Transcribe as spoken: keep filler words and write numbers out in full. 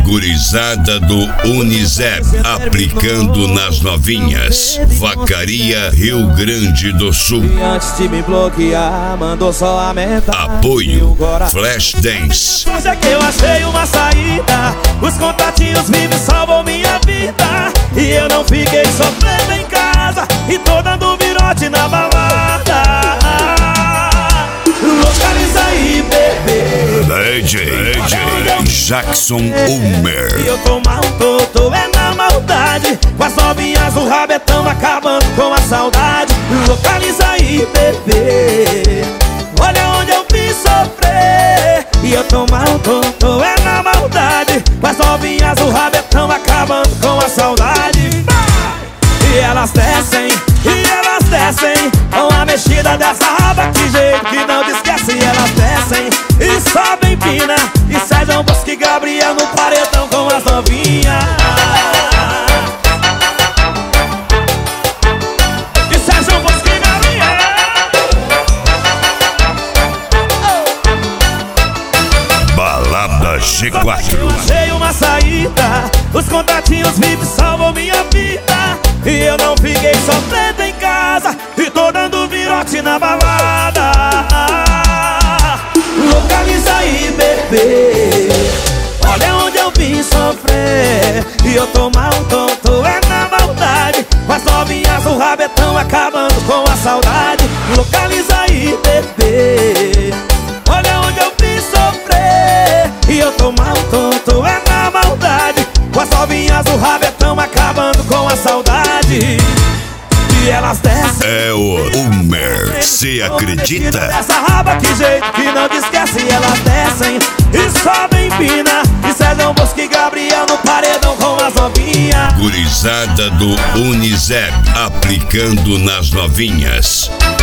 Gurizada do Unisep, aplicando nas novinhas. Vacaria, Rio Grande do Sul. Antes de me bloquear, mandou só lamentar. Apoio Flashdance. Hoje é que eu achei uma saída. Os contatinhos vivos salvam minha vida. E eu não fiquei sofrendo em casa e tô dando virote na balada. Localiza aí, bebê. D J, D J Jackson Ulmer. E eu tô mal, tô, tô é na maldade. Com as novinhas o rabetão acabando com a saudade. Localiza aí, bebê. Olha onde eu vim sofrer. E eu tô mal, tô, tô é na maldade. Com as novinhas o rabetão acabando com a saudade. E elas descem, e elas descem com a mexida dessa raba, que jeito que não te esquece. E elas descem e sobem pina, e Sérgio Bosque e Gabriel no paredão com as novinhas. E Sérgio Bosque e Gabriel. Balada G quatro. Eu achei uma saída. Os contatinhos vivos salvam minha vida. E eu não fiquei sofrendo em casa e tô dando virote na balada. Localiza aí, bebê. Olha onde eu vim sofrer. E eu tô mal, tô, tô é na maldade. Com as novinhas o rabetão acabando com a saudade. Localiza aí, bebê. Olha onde eu vim sofrer. E eu tô mal, tô, tô é na maldade. Com as novinhas o rabetão acabando com a saudade. E elas descem. É o Ulmer, cê acredita? Essa raba, que jeito que não te esquece. E elas descem e sobem pina, e Sérgio Bosque e Gabriel no paredão com as novinhas. Gurizada do Unisep, aplicando nas novinhas.